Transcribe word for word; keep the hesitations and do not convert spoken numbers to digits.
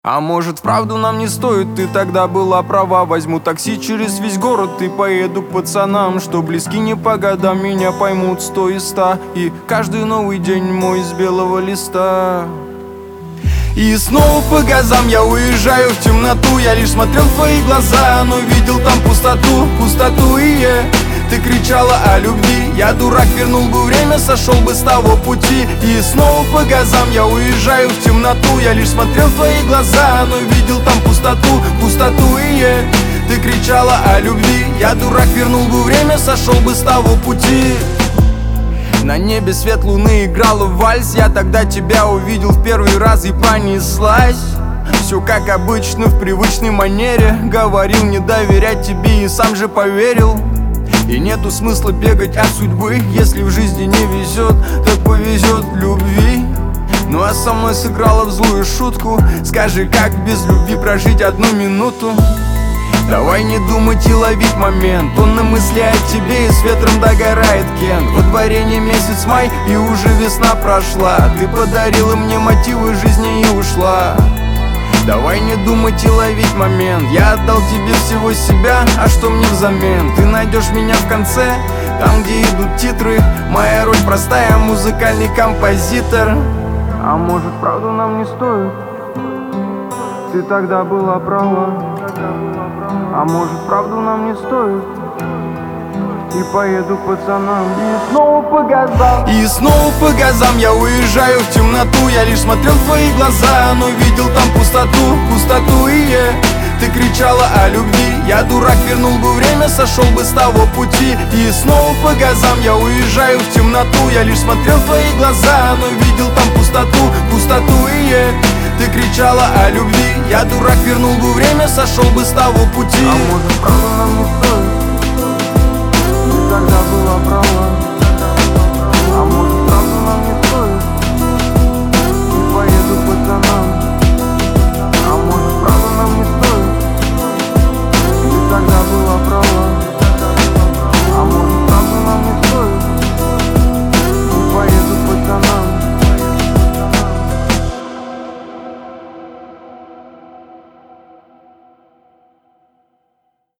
А может, вправду нам не стоит, ты тогда была права. Возьму такси через весь город и поеду к пацанам, что близки не по годам, меня поймут сто и ста. И каждый новый день мой из белого листа. И снова по газам я уезжаю в темноту. Я лишь смотрел в твои глаза, но видел там пустоту, пустоту и я. Ты кричала о любви, я дурак, вернул бы время, сошел бы с того пути. И снова по газам я уезжаю в темноту. Я лишь смотрел в твои глаза, но видел там пустоту, пустоту и я. Ты кричала о любви, я дурак, вернул бы время, сошел бы с того пути. На небе свет луны играла в вальс. Я тогда тебя увидел в первый раз и понеслась. Все как обычно, в привычной манере. Говорил не доверять тебе и сам же поверил. И нету смысла бегать от судьбы. Если в жизни не везет, так повезет в любви. Ну а со мной сыграла в злую шутку. Скажи, как без любви прожить одну минуту? Давай не думать и ловить момент. Он на мысли о тебе и с ветром догорает Кент. Во дворе не месяц май и уже весна прошла. Ты подарила мне мотивы жизни и ушла. Давай не думать и ловить момент. Я отдал тебе всего себя, а что мне взамен? Ты найдешь меня в конце, там где идут титры. Моя роль простая, музыкальный композитор. А может, правду нам не стоит? Ты тогда была права. А может, правду нам не стоит? И поеду к пацанам. И снова по газам. И снова по газам я уезжаю в темноту. Я лишь смотрел в твои глаза, но видел там пустоту, пустоту и я. Ты кричала о любви, я дурак, вернул бы время, сошел бы с того пути. И снова по газам я уезжаю в темноту. Я лишь смотрел в твои глаза, но видел там пустоту, пустоту и я. Ты кричала о любви, я дурак, вернул бы время, сошел бы с того пути. А может, правда нам не стоит? Ты тогда была права.